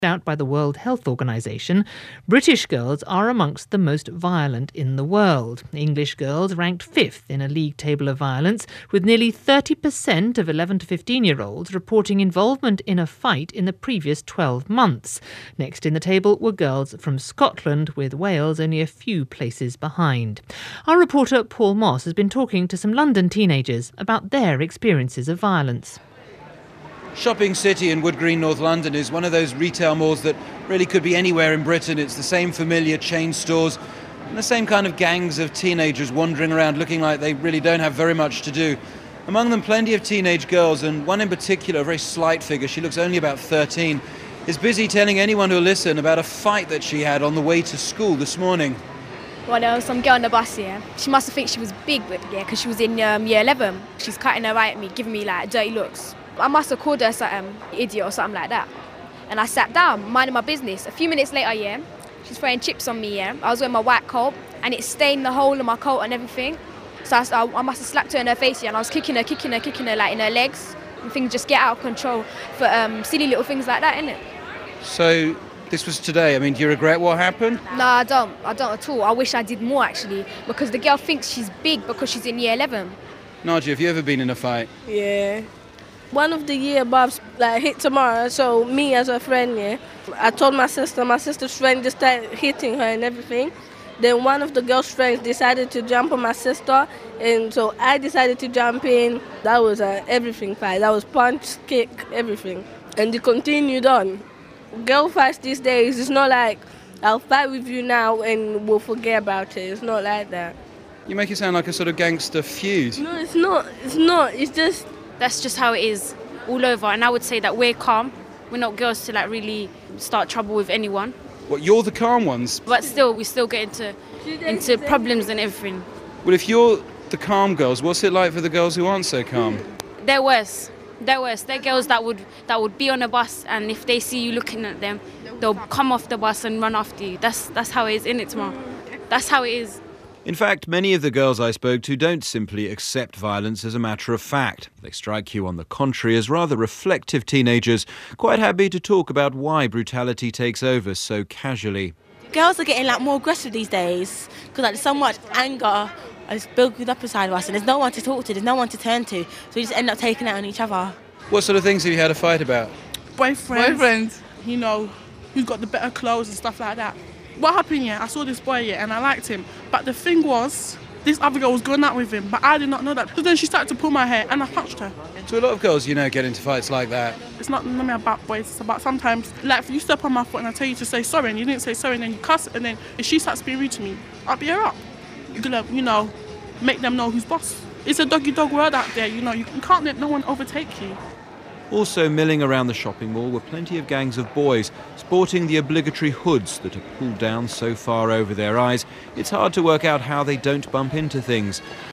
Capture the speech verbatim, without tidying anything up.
Out by the World Health Organization, British girls are amongst the most violent in the world. English girls ranked fifth in a league table of violence, with nearly thirty percent of eleven to fifteen-year-olds reporting involvement in a fight in the previous twelve months. Next in the table were girls from Scotland, with Wales only a few places behind. Our reporter Paul Moss has been talking to some London teenagers about their experiences of violence. Shopping City in Wood Green, North London is one of those retail malls that really could be anywhere in Britain. It's the same familiar chain stores and the same kind of gangs of teenagers wandering around looking like they really don't have very much to do. Among them, plenty of teenage girls, and one in particular, a very slight figure, she looks only about thirteen, is busy telling anyone who'll listen about a fight that she had on the way to school this morning. Well, there was some girl on the bus here. She must have think she was big, but yeah, because she was in um, year eleven. She's cutting her eye at me, giving me like dirty looks. I must have called her something, idiot or something like that. And I sat down, minding my business. A few minutes later, yeah, she's throwing chips on me, yeah. I was wearing my white coat, and it stained the whole of my coat and everything. So I, I must have slapped her in her face, yeah, and I was kicking her, kicking her, kicking her, like in her legs. And things just get out of control for um, silly little things like that, innit? So this was today. I mean, do you regret what happened? No, I don't. I don't at all. I wish I did more, actually, because the girl thinks she's big because she's in year eleven. Nadia, have you ever been in a fight? Yeah. One of the year above like hit Tamara, so me as a friend, yeah, I told my sister, my sister's friend just started hitting her and everything. Then one of the girl's friends decided to jump on my sister, and so I decided to jump in. That was a everything fight. That was punch, kick, everything. And it continued on. Girl fights these days, it's not like I'll fight with you now and we'll forget about it. It's not like that. You make it sound like a sort of gangster feud. No, it's not. It's not. It's just... That's just how it is all over, and I would say that we're calm. We're not girls to like really start trouble with anyone. What, you're the calm ones? But still, we still get into into problems and everything. Well, if you're the calm girls, what's it like for the girls who aren't so calm? They're worse. They're worse. They're girls that would that would be on a bus, and if they see you looking at them, they'll come off the bus and run after you. That's that's how it is, innit, tomorrow? That's how it is. In fact, many of the girls I spoke to don't simply accept violence as a matter of fact. They strike you, on the contrary, as rather reflective teenagers, quite happy to talk about why brutality takes over so casually. Girls are getting like more aggressive these days because like, there's so much anger is building up inside of us, and there's no one to talk to, there's no one to turn to, so we just end up taking it on each other. What sort of things have you had a fight about? Boyfriends, Boyfriends. You know, who got the better clothes and stuff like that. What happened, yeah, I saw this boy, yeah, and I liked him. But the thing was, this other girl was going out with him, but I did not know that. So then she started to pull my hair, and I punched her. So a lot of girls, you know, get into fights like that. It's not only about boys, it's about sometimes, like, if you step on my foot and I tell you to say sorry, and you didn't say sorry, and then you cuss, and then if she starts being rude to me, I'll beat her up. You're gonna, you know, make them know who's boss. It's a doggy-dog world out there, you know, you can't let no one overtake you. Also milling around the shopping mall were plenty of gangs of boys, sporting the obligatory hoods that are pulled down so far over their eyes, it's hard to work out how they don't bump into things.